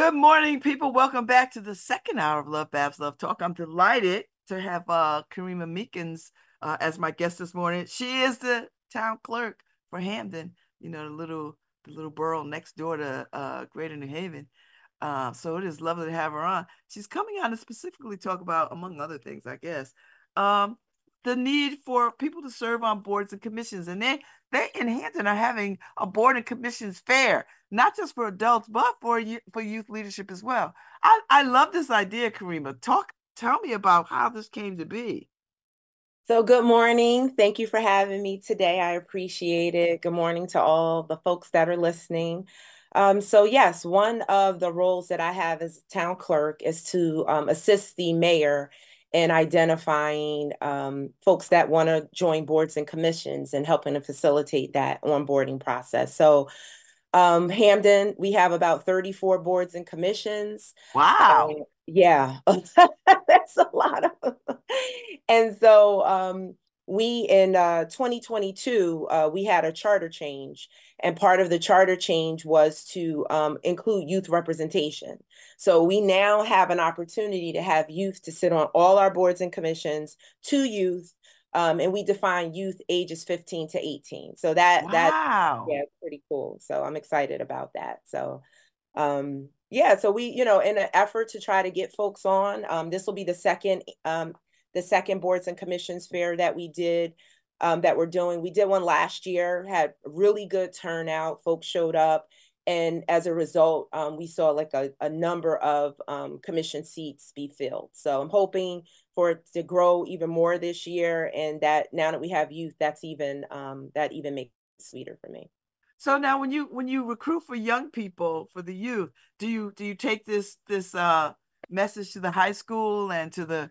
Good morning, people. Welcome back to the second hour of Love Babs Love Talk. I'm delighted to have Karima Meekins as my guest this morning. She is the town clerk for Hamden, the little borough next door to Greater New Haven. So it is lovely to have her on. She's coming on to specifically talk about, among other things, I guess, um, the need for people to serve on boards and commissions. And they in Hampton are having a board and commissions fair, not just for adults, but for youth leadership as well. I love this idea, Karima. Tell me about how this came to be. So, good morning. Thank you for having me today. I appreciate it. Good morning to all the folks that are listening. Yes, one of the roles that I have as town clerk is to assist the mayor in identifying folks that want to join boards and commissions and helping to facilitate that onboarding process. Hamden, we have about 34 boards and commissions. Wow. Yeah, that's a lot of. And so we in 2022 we had a charter change, and part of the charter change was to include youth representation. So we now have an opportunity to have youth to sit on all our boards and commissions, to youth, and we define youth ages 15 to 18. So that Wow. yeah, it's pretty cool. So I'm excited about that. So we, in an effort to try to get folks on, this will be the second boards and commissions fair that we did, that we're doing. We did one last year, had really good turnout. Folks showed up. And as a result, we saw like a number of commission seats be filled. So I'm hoping for it to grow even more this year. And that now that we have youth, that even makes it sweeter for me. So now when you recruit for young people for the youth, do you take this message to the high school and to the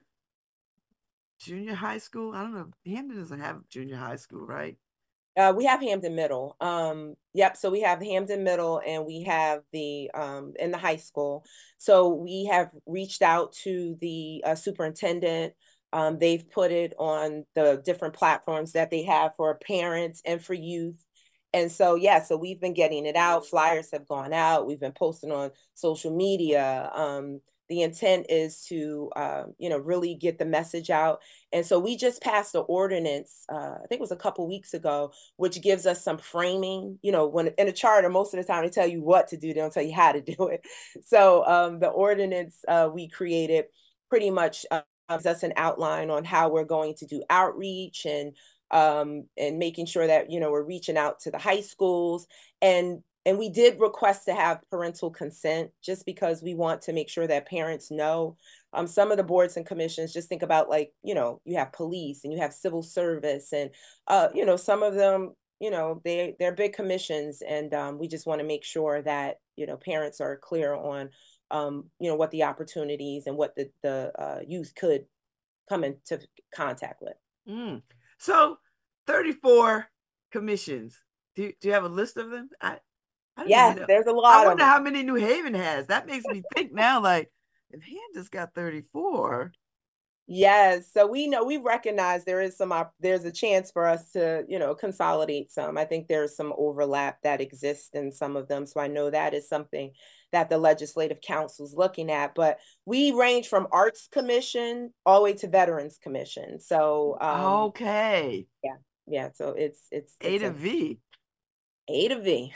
junior high school? I don't know. Hampton doesn't have junior high school, right? We have Hampton Middle. Yep. So we have Hampton Middle, and we have the in the high school. So we have reached out to the superintendent. They've put it on the different platforms that they have for parents and for youth. And so, yeah, so we've been getting it out. Flyers have gone out. We've been posting on social media. The intent is to, really get the message out. And so we just passed the ordinance, I think it was a couple weeks ago, which gives us some framing. When in a charter, most of the time they tell you what to do, they don't tell you how to do it. So the ordinance we created pretty much gives us an outline on how we're going to do outreach, and making sure that we're reaching out to the high schools, and we did request to have parental consent, just because we want to make sure that parents know. Some of the boards and commissions, just think about, like, you have police and you have civil service, and some of them, they're big commissions, and we just want to make sure that parents are clear on what the opportunities and what the youth could come into contact with. Mm. So 34 commissions. Do you have a list of them? I don't even Yes, know. there's a I lot of wonder them. how many New Haven has. That makes me think now, like, if Hampton's got 34. Yes, so we recognize there's a chance for us to, consolidate some. I think there's some overlap that exists in some of them. So I know that is something that the Legislative Council is looking at. But we range from Arts Commission all the way to Veterans Commission. So Okay. yeah, yeah. So A it's to a V. A to V.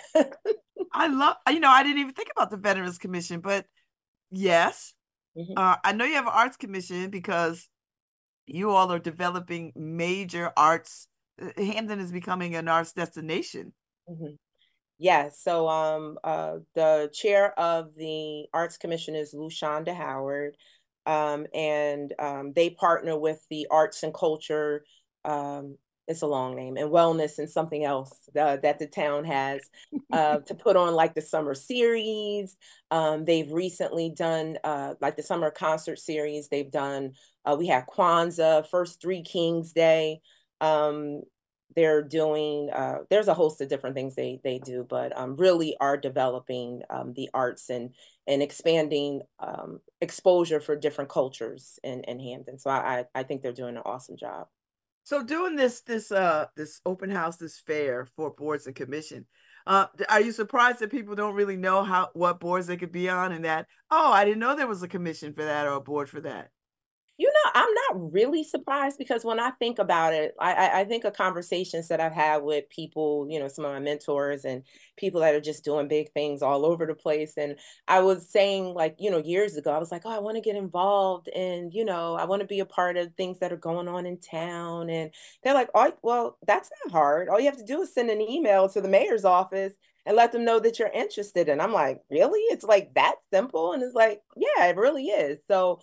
I didn't even think about the Veterans Commission, but yes. Mhm, I know you have an arts commission because you all are developing major arts. Hampton is becoming an arts destination. mhm. Yes. So the chair of the Arts Commission is Lushonda Howard. And they partner with the Arts and Culture, um, it's a long name, and Wellness and something else that the town has, to put on like the summer series. They've recently done like the summer concert series. They've done, we had Kwanzaa, First Three Kings Day. Um, they're doing, there's a host of different things they do, but really are developing the arts, and expanding exposure for different cultures in Hampton. So I think they're doing an awesome job. So doing this open house, this fair for boards and commission, Are you surprised that people don't really know what boards they could be on, and that, oh, I didn't know there was a commission for that or a board for that? You know, I'm not really surprised because when I think about it, I think of conversations that I've had with people, you know, some of my mentors and people that are just doing big things all over the place. And I was saying, like, you know, years ago, I was like, oh, I want to get involved and, you know, I want to be a part of things that are going on in town. And they're like, oh, well, that's not hard. All you have to do is send an email to the mayor's office and let them know that you're interested. And I'm like, really? It's like that simple? And it's like, yeah, it really is. So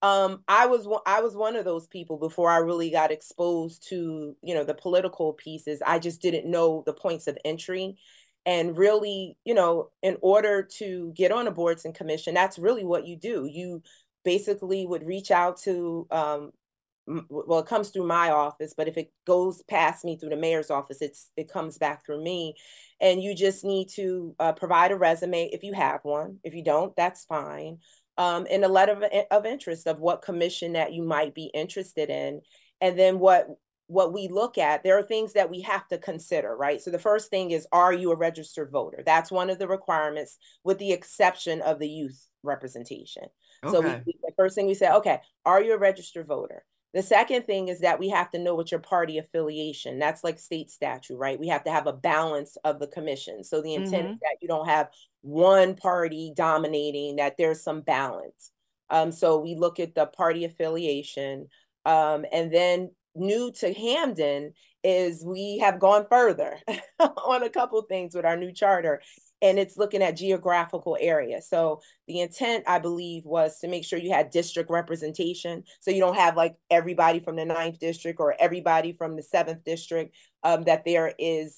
I was one of those people before I really got exposed to, you know, the political pieces. I just didn't know the points of entry. And really, you know, in order to get on a boards and commission, that's really what you do. You basically would reach out to well, it comes through my office, but if it goes past me through the mayor's office, it comes back through me. And you just need to provide a resume if you have one. If you don't, that's fine. And a letter of interest of what commission that you might be interested in. And then what we look at, there are things that we have to consider, right? So the first thing is, are you a registered voter? That's one of the requirements, with the exception of the youth representation. So Okay. the first thing we say, okay, are you a registered voter? The second thing is that we have to know what your party affiliation. That's like state statute, right? We have to have a balance of the commission. So the intent is Mm-hmm. that you don't have one party dominating, that there's some balance. So we look at the party affiliation. And then new to Hampden is we have gone further on a couple things with our new charter, and it's looking at geographical area. So the intent, I believe, was to make sure you had district representation. So you don't have like everybody from the ninth district or everybody from the seventh district, that there is,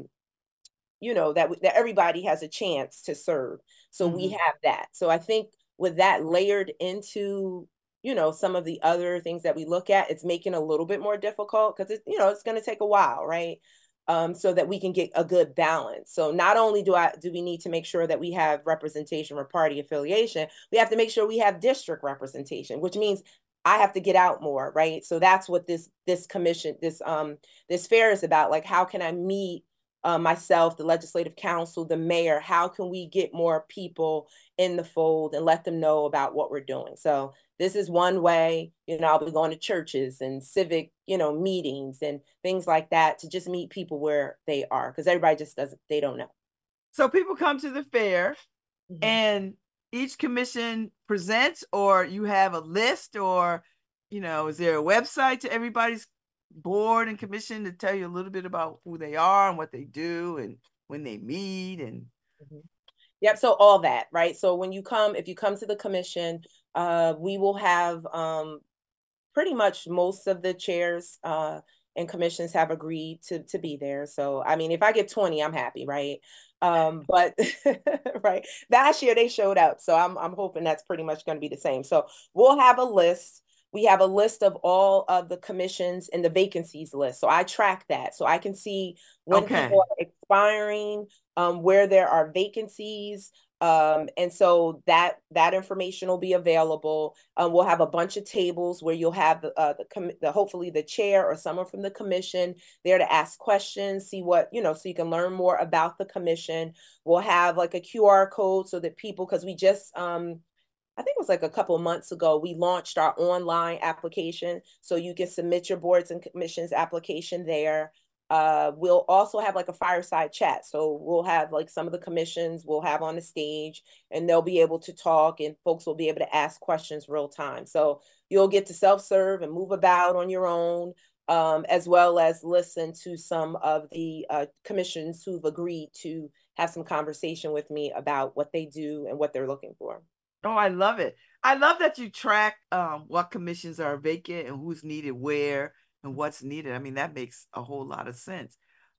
you know, that everybody has a chance to serve. So we Mm-hmm. have that. So I think with that layered into, you know, some of the other things that we look at, it's making it a little bit more difficult because it's, you know, it's going to take a while, right? So that we can get a good balance. So not only do we need to make sure that we have representation for party affiliation, we have to make sure we have district representation, which means I have to get out more, right? So that's what this commission, this fair is about. Like, how can I meet myself, the legislative council, the mayor? How can we get more people in the fold and let them know about what we're doing? So this is one way. You know, I'll be going to churches and civic, you know, meetings and things like that to just meet people where they are, because everybody just doesn't, they don't know. So people come to the fair, Mhm. and each commission presents, or you have a list, or, is there a website to everybody's board and commission to tell you a little bit about who they are and what they do and when they meet? And Mhm. Yep. So all that, right? So when you come, if you come to the commission, we will have pretty much most of the chairs and commissions have agreed to be there. So I mean, if I get 20, I'm happy, right? But right, last year they showed up, so I'm hoping that's pretty much going to be the same. So we'll have a list. We have a list of all of the commissions and the vacancies list. So I track that, so I can see when people okay. are expiring, where there are vacancies, and so that information will be available. We'll have a bunch of tables where you'll have the hopefully the chair or someone from the commission there to ask questions, see what, you know, so you can learn more about the commission. We'll have like a QR code so that people, because we just I think it was like a couple of months ago, we launched our online application. So you can submit your boards and commissions application there. We'll also have like a fireside chat. So we'll have like some of the commissions we'll have on the stage, and they'll be able to talk, and folks will be able to ask questions real time. So you'll get to self-serve and move about on your own, as well as listen to some of the commissions who've agreed to have some conversation with me about what they do and what they're looking for. Oh, I love it. I love that you track what commissions are vacant and who's needed where and what's needed. I mean, that makes a whole lot of sense.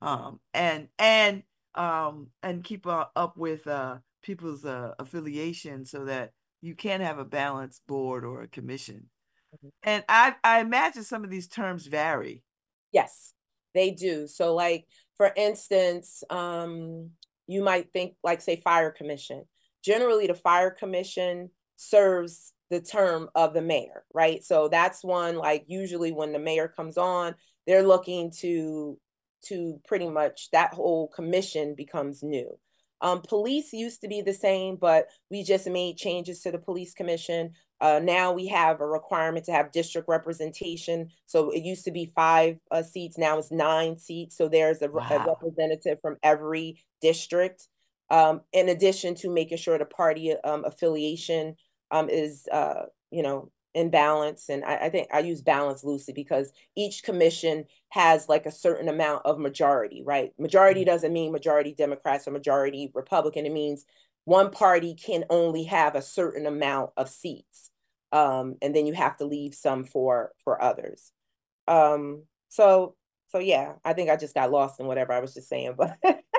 And keep up with people's affiliation so that you can have a balanced board or a commission. And I imagine some of these terms vary. Yes, they do. So like for instance, you might think like say fire commission. Generally the fire commission serves the term of the mayor, right? So that's one, like usually when the mayor comes on, they're looking to to pretty much that whole commission becomes new. Police used to be the same, but we just made changes to the police commission. Now we have a requirement to have district representation. So it used to be 5 seats, now it's 9 seats. So there's a Wow. representative from every district, in addition to making sure the party affiliation is, in balance. And I think I use balance loosely because each commission has like a certain amount of majority, right? Majority doesn't mean majority Democrats or majority Republican. It means one party can only have a certain amount of seats. And then you have to leave some for others. Um, so so yeah, I think I just got lost in whatever I was just saying, but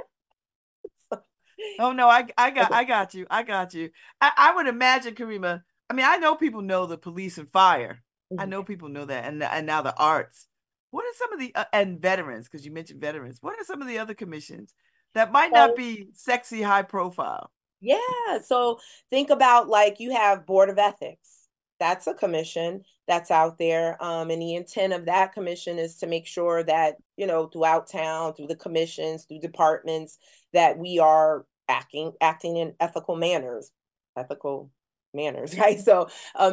Oh no, I got you. I got you. I would imagine, Karima. I mean, I know people know the police and fire. I know people know that, and now the arts. What are some of the and veterans? Because you mentioned veterans. What are some of the other commissions that might not so be sexy, high profile? yeah. So think about like you have Board of Ethics. That's a commission that's out there. And the intent of that commission is to make sure that, throughout town, through the commissions, through departments, that we are acting in ethical manners, right? So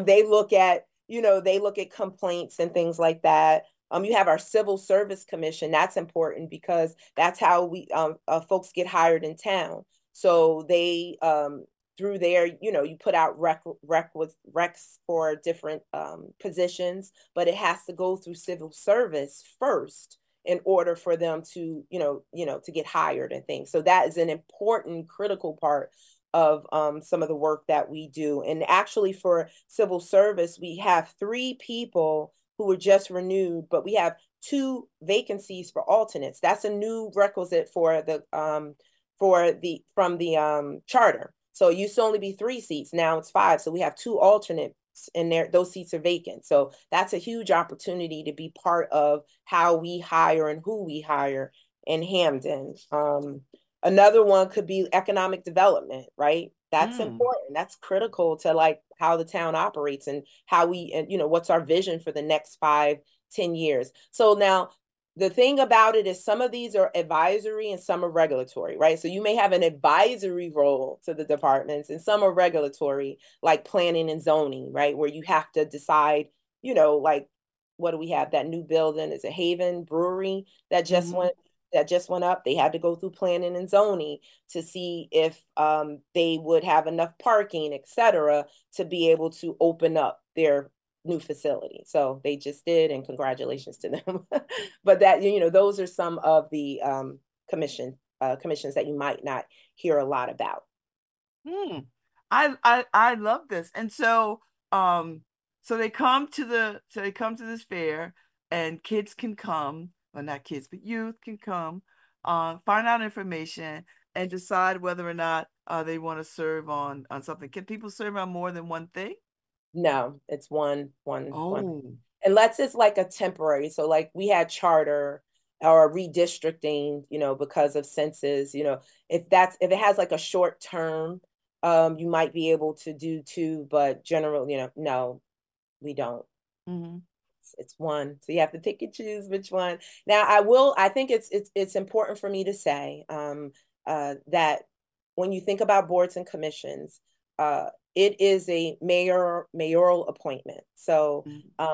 they look at complaints and things like that. You have our Civil Service Commission. That's important because that's how we folks get hired in town. So they through there, you put out recs for different positions, but it has to go through civil service first in order for them to, to get hired and things. So that is an important, critical part of some of the work that we do. And actually, for civil service, we have 3 people who were just renewed, but we have 2 vacancies for alternates. That's a new requisite for the from the charter. So it used to only be 3 seats. Now it's 5. So we have 2 alternates in there. Those seats are vacant. So that's a huge opportunity to be part of how we hire and who we hire in Hampden. Another one could be economic development, right? That's Mm. important. That's critical to like how the town operates and how we, and what's our vision for the next 5, 10 years. So now the thing about it is some of these are advisory and some are regulatory, right? So you may have an advisory role to the departments and some are regulatory, like planning and zoning, right? Where you have to decide, like what do we have? That new building is a Haven Brewery that just Mm-hmm. went up. They had to go through planning and zoning to see if they would have enough parking, et cetera, to be able to open up their new facility. So they just did, and congratulations to them. But that, those are some of the commissions that you might not hear a lot about. Hmm. I love this. And um so they come to this fair and kids can come, well not kids, but youth can come, find out information and decide whether or not they want to serve on something. Can people serve on more than one thing? No, it's one. Oh. Unless it's like a temporary. So like we had charter or redistricting, because of census, if it has like a short term, you might be able to do 2, but generally, no, we don't. Hmm. It's one. So you have to pick and choose which one. Now I think it's important for me to say that when you think about boards and commissions, it is a mayoral appointment. So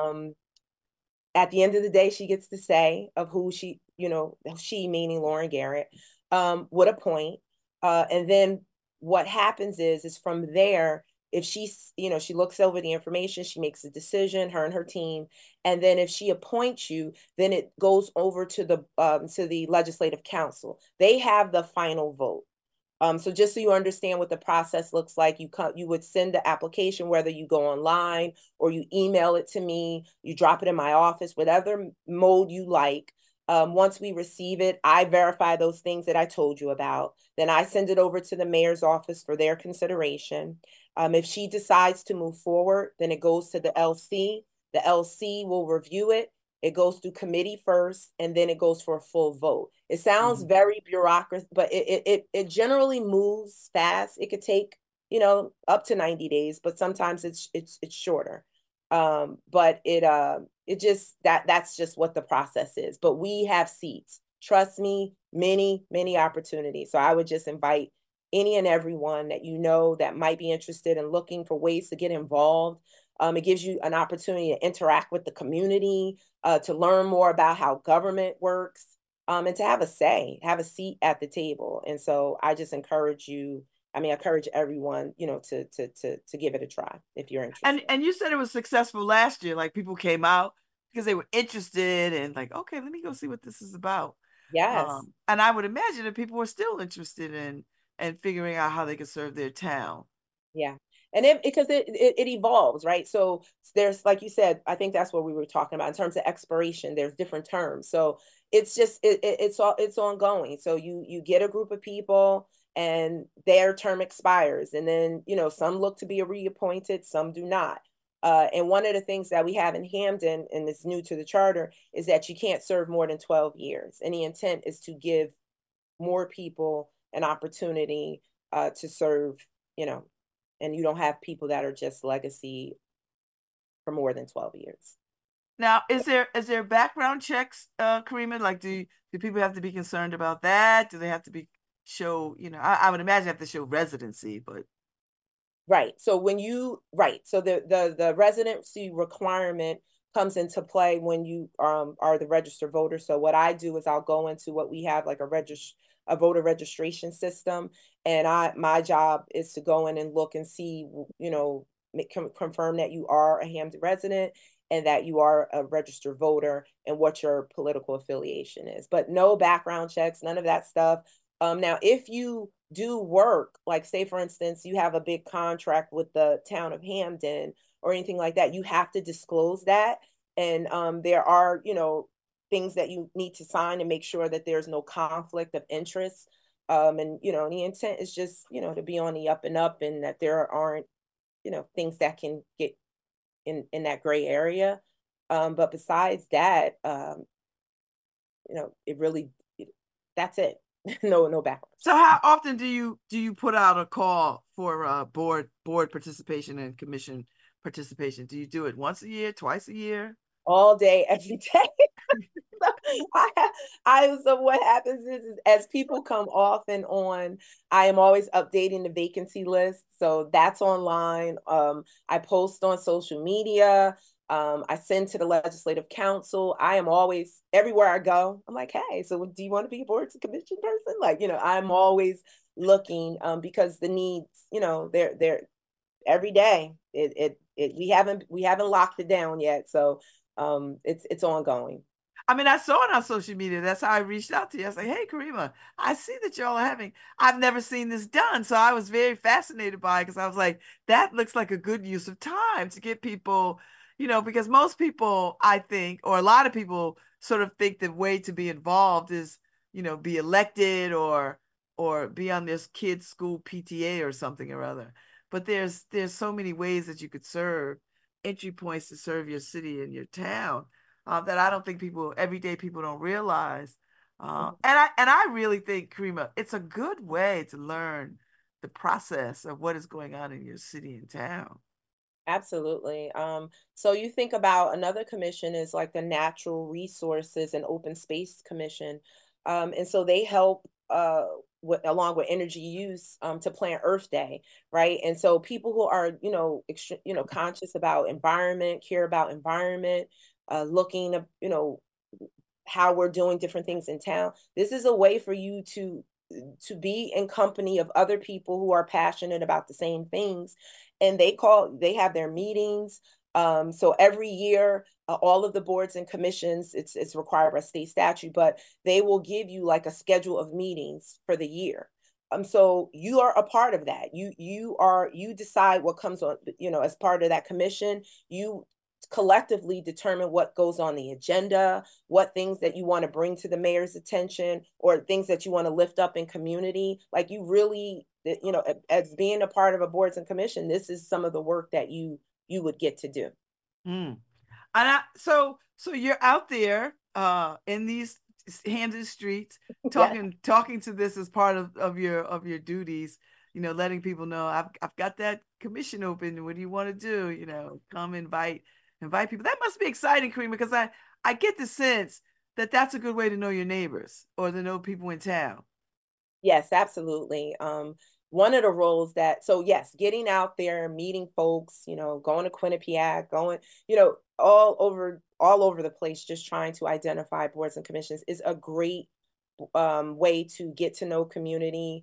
at the end of the day, she gets to say of who she meaning Lauren Garrett, would appoint. And then what happens is from there, if she looks over the information, she makes a decision, her and her team. And then if she appoints you, then it goes over to the legislative council. They have the final vote. So just so you understand what the process looks like, you would send the application, whether you go online or you email it to me, you drop it in my office, whatever mode you like. Once we receive it, I verify those things that I told you about. Then I send it over to the mayor's office for their consideration. If she decides to move forward, then it goes to the LC. The LC will review it. It goes through committee first, and then it goes for a full vote. It sounds Hmm. very bureaucratic, but it generally moves fast. It could take, up to 90 days, but sometimes it's shorter. But it just that's just what the process is. But we have seats. trust me, many opportunities. So I would just invite any and everyone that you know that might be interested in looking for ways to get involved. It gives you an opportunity to interact with the community, to learn more about how government works, and to have a say, have a seat at the table. And so I just encourage you. I mean, I encourage everyone, to give it a try if you're interested. And you said it was successful last year. Like people came out because they were interested and like, okay, let me go see what this is about. Yes. And I would imagine that people were still interested in and figuring out how they could serve their town. Yeah. And it because it evolves, right? So there's like you said, I think that's what we were talking about in terms of expiration. There's different terms. So it's just it's ongoing. So you get a group of people and their term expires. And then, some look to be reappointed, some do not. And one of the things that we have in Hampden, and it's new to the charter, is that you can't serve more than 12 years. And the intent is to give more people an opportunity to serve, you know, and you don't have people that are just legacy for more than 12 years. Now, is there background checks, Karima? Like, do people have to be concerned about that? Do they have to be show? I would imagine they have to show residency, but Right. So right. So the residency requirement comes into play when you are the registered voter. So what I do is I'll go into what we have like a voter registration system, and my job is to go in and look and see, confirm that you are a Hampton resident and that you are a registered voter and what your political affiliation is. But no background checks, none of that stuff. Now, if you do work, like say for instance, you have a big contract with the town of Hampden or anything like that, you have to disclose that. And there are, things that you need to sign and make sure that there's no conflict of interest. And the intent is just, to be on the up and up, and that there aren't, things that can get in that gray area. But besides that, it really, that's it. No background. so how often do you put out a call for board participation and commission participation? Do you do it once a year, twice a year? All day, every day. So what happens is as people come off and on, I am always updating the vacancy list. So that's online. I post on social media. I send to the legislative council. I am always everywhere I go. I'm like, hey, so do you want to be a boards and commission person? Like, I'm always looking, because the needs, they're every day. We haven't locked it down yet. So it's ongoing. I mean, I saw it on social media. That's how I reached out to you. I was like, hey, Karima, I see that y'all are having, I've never seen this done. So I was very fascinated by it because I was like, that looks like a good use of time to get people, because most people, I think, or a lot of people sort of think the way to be involved is, be elected or be on this kid's school PTA or something or other. But there's so many ways that you could serve, entry points to serve your city and your town, that I don't think everyday people don't realize. And I really think, Karima, it's a good way to learn the process of what is going on in your city and town. Absolutely. So you think about another commission is like the Natural Resources and Open Space Commission. And so they help along with energy use, to plan Earth Day, right? And so people who are, conscious about environment, care about environment, looking at, how we're doing different things in town. This is a way for you to be in company of other people who are passionate about the same things, and they have their meetings. So every year, all of the boards and commissions, it's required by state statute, but they will give you like a schedule of meetings for the year. So you are a part of that. You decide what comes on, as part of that commission. You collectively determine what goes on the agenda, what things that you want to bring to the mayor's attention, or things that you want to lift up in community. Like you really, as being a part of a boards and commission, this is some of the work that you would get to do. Mm. So you're out there in these Hampden streets Yeah. talking to this as part of your duties, letting people know I've got that commission open. What do you want to do? Come invite people. That must be exciting, Kareem, because I get the sense that's a good way to know your neighbors or to know people in town. Yes, absolutely. One of the roles that, so yes, getting out there, meeting folks, going to Quinnipiac, going, all over the place, just trying to identify boards and commissions is a great way to get to know community.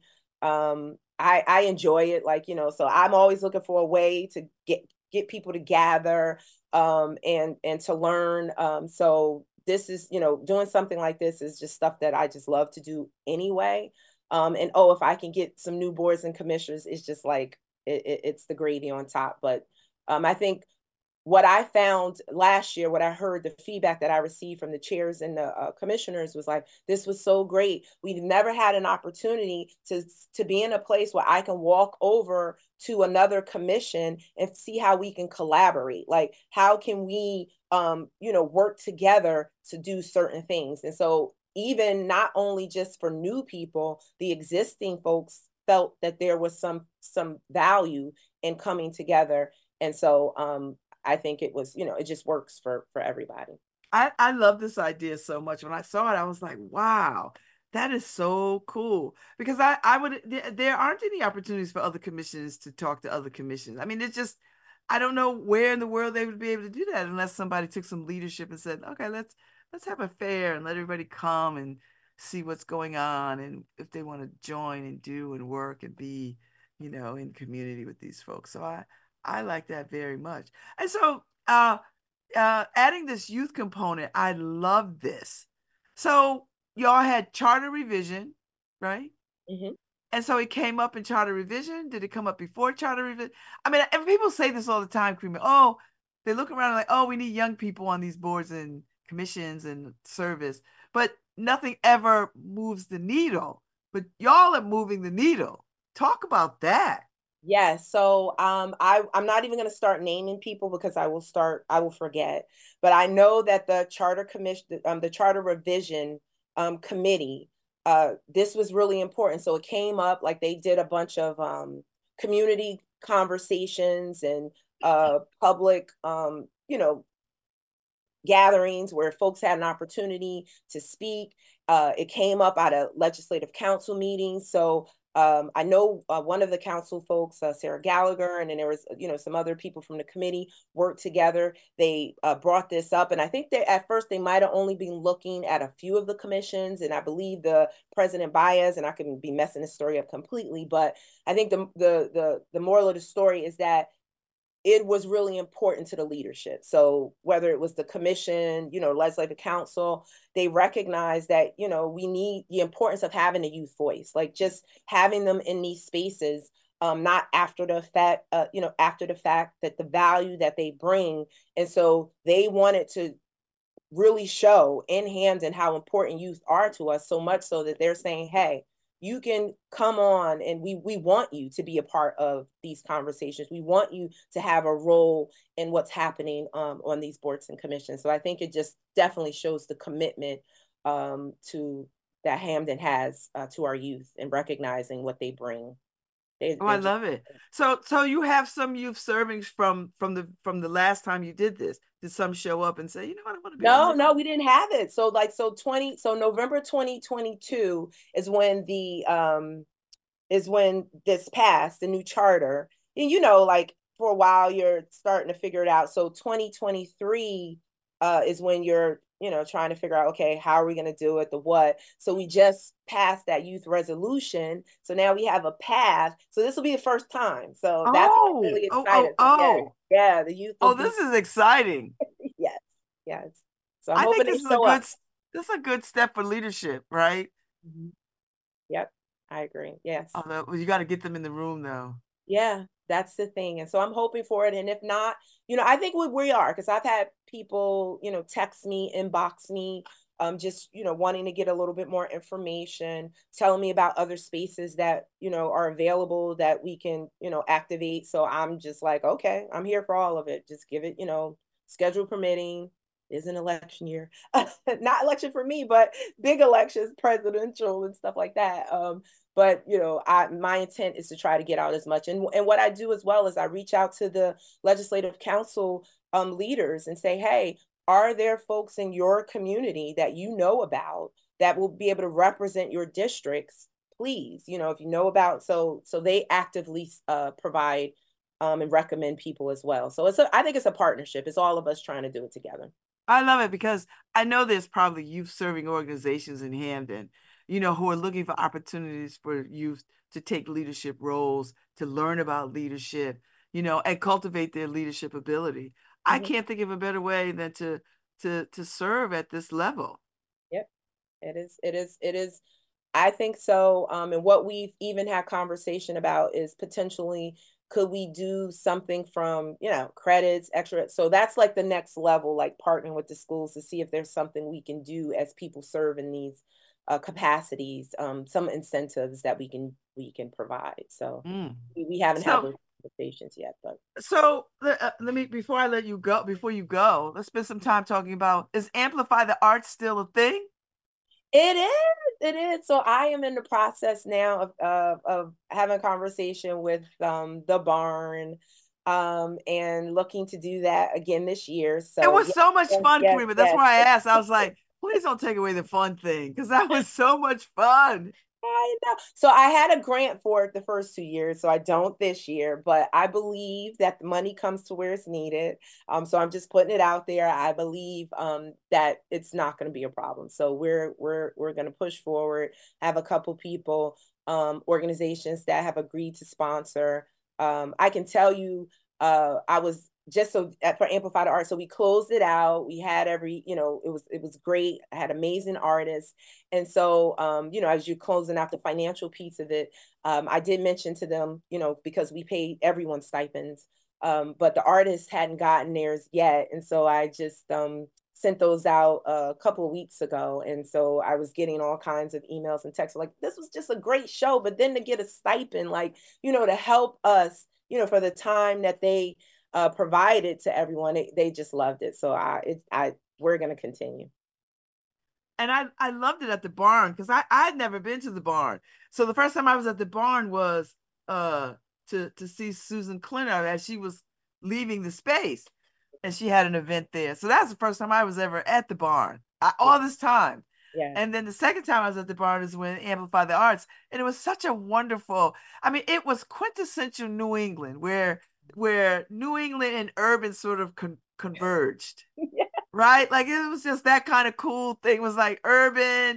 I enjoy it, like, so I'm always looking for a way to get people to gather, and to learn. So this is, doing something like this is just stuff that I just love to do anyway. And oh, if I can get some new boards and commissioners, it's just like it's the gravy on top. But I think what I found last year, what I heard, the feedback that I received from the chairs and the commissioners was like, this was so great. We've never had an opportunity to be in a place where I can walk over to another commission and see how we can collaborate. Like, how can we, work together to do certain things? And so even not only just for new people, the existing folks felt that there was some value in coming together. And so I think it was, it just works for everybody. I love this idea so much. When I saw it, I was like, wow, that is so cool. Because I would, there aren't any opportunities for other commissions to talk to other commissions. I mean, it's just, I don't know where in the world they would be able to do that unless somebody took some leadership and said, okay, let's have a fair and let everybody come and see what's going on and if they want to join and do and work and be, in community with these folks. So I like that very much. And so adding this youth component, I love this. So y'all had charter revision, right? Mm-hmm. And so it came up in charter revision. Did it come up before charter revision? I mean, and people say this all the time, Karima. Oh, they look around and like, oh, we need young people on these boards and commissions and service, but nothing ever moves the needle. But y'all are moving the needle. Talk about that. Yeah, so I'm not even going to start naming people because I will forget. But I know that the charter commission, the charter revision committee, this was really important. So it came up, like, they did a bunch of community conversations and public gatherings where folks had an opportunity to speak. It came up at a legislative council meeting. So I know one of the council folks, Sarah Gallagher, and then there was, some other people from the committee worked together. They brought this up, and I think that at first they might have only been looking at a few of the commissions, and I believe the President Baez, and I could be messing this story up completely, but I think the moral of the story is that it was really important to the leadership. So whether it was the commission, legislative council, they recognized that, we need the importance of having a youth voice, like just having them in these spaces, not after the fact, after the fact, that the value that they bring. And so they wanted to really show in Hamden how important youth are to us, so much so that they're saying, hey, you can come on, and we want you to be a part of these conversations. We want you to have a role in what's happening on these boards and commissions. So I think it just definitely shows the commitment to that Hamden has to our youth and recognizing what they bring. Oh, I love it. So you have some youth servings from the last time you did this. Did some show up and say, what, I want to be on this? No, we didn't have it. So November 2022 is when this passed, the new charter. And like, for a while you're starting to figure it out. So 2023 is when you're trying to figure out, okay, how are we going to do it, the what. So we just passed that youth resolution, so now we have a path. So this will be the first time, so that's what I'm really excited about. Yeah, the youth will this is exciting. Yes, yes. So I'm I think hoping they show up. This is a good step for leadership, right? Mm-hmm. Yep, I agree. Yes. Although you got to get them in the room though. Yeah, that's the thing. And so I'm hoping for it. And if not, I think we are, because I've had people, text me, inbox me, just, wanting to get a little bit more information, telling me about other spaces that, are available that we can, activate. So I'm just like, okay, I'm here for all of it. Just give it, schedule permitting. Is an election year, not election for me, but big elections, presidential and stuff like that. But my intent is to try to get out as much. And what I do as well is I reach out to the legislative council leaders and say, hey, are there folks in your community that you know about that will be able to represent your districts? Please, if you know about, so they actively provide and recommend people as well. So I think it's a partnership. It's all of us trying to do it together. I love it because I know there's probably youth serving organizations in Hampden, who are looking for opportunities for youth to take leadership roles, to learn about leadership, and cultivate their leadership ability. I Mhm. can't think of a better way than to serve at this level. Yep. It is. It is. It is. I think so. And what we've even had conversation about is potentially could we do something from, credits, extra. So that's like the next level, like partnering with the schools to see if there's something we can do as people serve in these capacities, some incentives that we can provide. So Mm. we haven't had So those conversations yet, but let me before I let you go, before you go, let's spend some time talking about, is Amplify the Arts still a thing? it is. It is. So I am in the process now of having a conversation with the barn and looking to do that again this year. It So was yes, so much yes, fun, yes, Karima. That's yes. why I asked. I was like, please don't take away the fun thing, because that was so much fun. I know. So I had a grant for it the first 2 years, so I don't this year, but I believe that the money comes to where it's needed. So I'm just putting it out there. I believe that it's not going to be a problem. So we're going to push forward. Have a couple people, organizations that have agreed to sponsor. I can tell you, I was just for Amplified Art. So we closed it out. We had it was great. I had amazing artists. And so, as you're closing out the financial piece of it, I did mention to them, because we paid everyone stipends, but the artists hadn't gotten theirs yet. And so I just sent those out a couple of weeks ago. And so I was getting all kinds of emails and texts like, this was just a great show. But then to get a stipend, like, to help us, for the time that they provided to everyone, they just loved it. So we're going to continue. And I loved it at the barn because I had never been to the barn. So the first time I was at the barn was uh to see Susan Klenner as she was leaving the space, and she had an event there. So that's the first time I was ever at the barn, Yeah. all this time. Yeah. And then the second time I was at the barn is when Amplify the Arts, and it was such a wonderful. I mean, it was quintessential New England, where New England and urban sort of converged, right? Like it was just that kind of cool thing. It was like urban,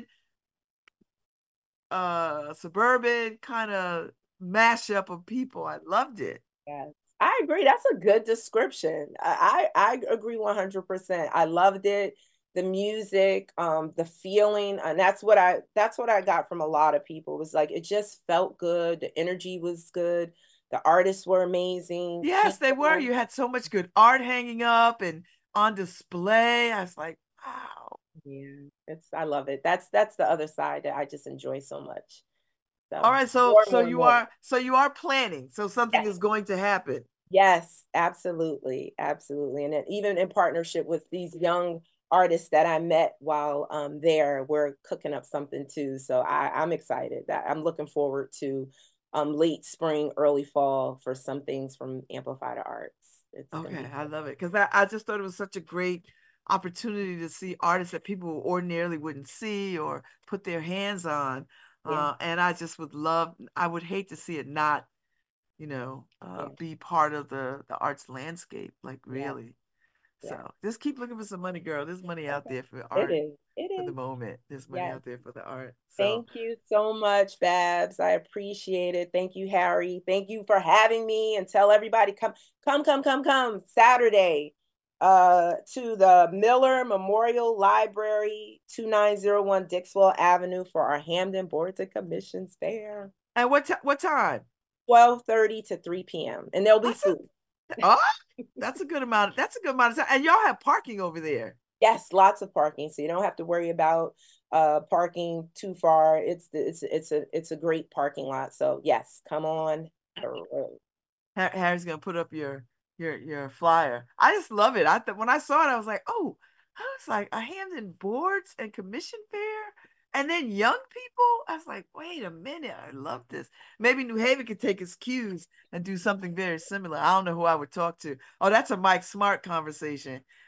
suburban kind of mashup of people. I loved it. Yes, I agree. That's a good description. I agree 100%. I loved it. The music, the feeling, and that's what I got from a lot of people. It was like it just felt good. The energy was good. The artists were amazing. Yes, they were. People, You had so much good art hanging up and on display. I was like, wow. yeah, I love it. That's the other side that I just enjoy so much. All So right, so more and so more and you more. are so you are planning. So something Yes. is going to happen. Yes, absolutely, absolutely. And then even in partnership with these young artists that I met while there, we're cooking up something too. So I'm excited. That I'm looking forward to late spring, early fall for some things from Amplified Arts. It's gonna Okay, be I good. love it because I just thought it was such a great opportunity to see artists that people ordinarily wouldn't see or put their hands on. Yeah, And I just I would hate to see it not, yeah, be part of the arts landscape, like yeah, really. yeah. So just keep looking for some money, girl. There's money out Okay. there for It art is. It for the is. moment. There's money Yes. out there for the art. So Thank you so much, Babs. I appreciate it. Thank you, Harry. Thank you for having me and tell everybody come Saturday to the Miller Memorial Library, 2901 Dixwell Avenue for our Hampden Boards and Commissions Fair. and what time? 12:30 to 3 p.m. And there'll be That's food. oh, that's a good amount. That's a good amount of time. And y'all have parking over there. Yes, lots of parking. So you don't have to worry about parking too far. It's a great parking lot. So yes, come on through. Harry's gonna put up your flyer. I just love it. I thought when I saw it, I was like, oh, I was like a Hampton Boards and Commission Fair, and then young people. I was like, wait a minute, I love this. Maybe New Haven could take its cues and do something very similar. I don't know who I would talk to. Oh, that's a Mike Smart conversation.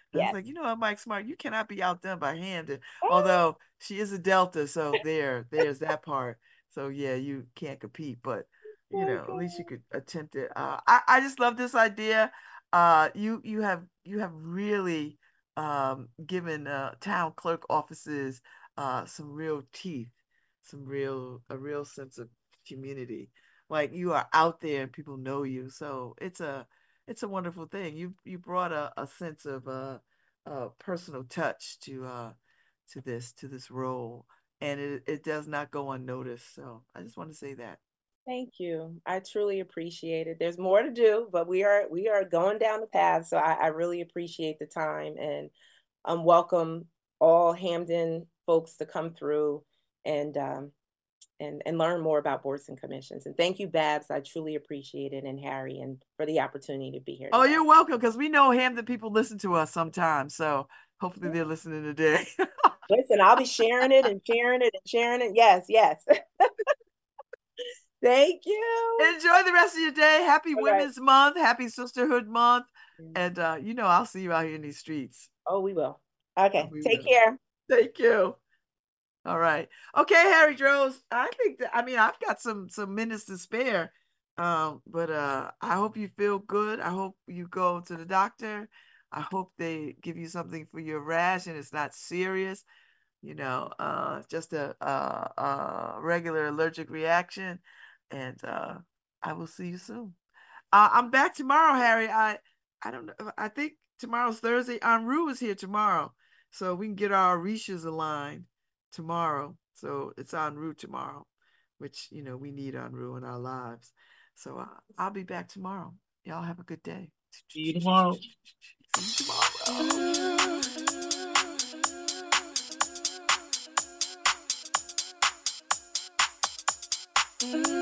And I was Yes. like, you know what, Mike Smart, you cannot be outdone by Hamden. Oh Although she is a Delta, so there's that part. So yeah, you can't compete, but my at least you God. could attempt it. I just love this idea. You have really given town clerk offices some real teeth, a real sense of community. Like you are out there and people know you. So it's a wonderful thing. You brought a sense of personal touch to this role, and it does not go unnoticed. So I just want to say that. Thank you. I truly appreciate it. There's more to do, but we are going down the path. So I really appreciate the time and welcome all Hamden folks to come through and and learn more about boards and commissions. And thank you, Babs. I truly appreciate it, and Harry, and for the opportunity to be here Oh, today. you're welcome, because we know Hampton people listen to us sometimes. So hopefully they're listening today. Listen, I'll be sharing it and sharing it and sharing it. Yes, yes. Thank you. Enjoy the rest of your day. Happy All right. Women's Month. Happy Sisterhood Month. Yeah. And I'll see you out here in these streets. Oh, we will. Okay. We Take will. care. Thank you. All right. Okay, Harry Droz. I've got some minutes to spare. But I hope you feel good. I hope you go to the doctor. I hope they give you something for your rash and it's not serious. Just a regular allergic reaction. And I will see you soon. I'm back tomorrow, Harry. I don't know. I think tomorrow's Thursday. Anru is here tomorrow, so we can get our Orishas aligned tomorrow. So it's Anru tomorrow, which we need Anru in our lives. So I'll be back tomorrow. Y'all have a good day. See you tomorrow. See you tomorrow.